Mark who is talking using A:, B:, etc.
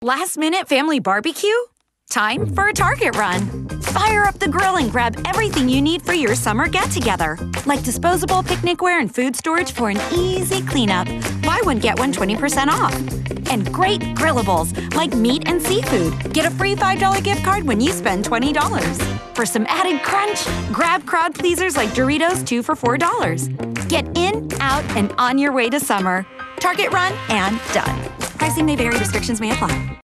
A: Last-minute family barbecue? Time for a Target run. Fire up the grill and grab everything you need for your summer get-together, like disposable picnicware and food storage for an easy cleanup. Buy one, get one 20% off. And great grillables, like meat and seafood. Get a free $5 gift card when you spend $20. For some added crunch, grab crowd pleasers like Doritos 2 for $4. Get in, out, and on your way to summer. Target run and done. Pricing may vary, restrictions may apply.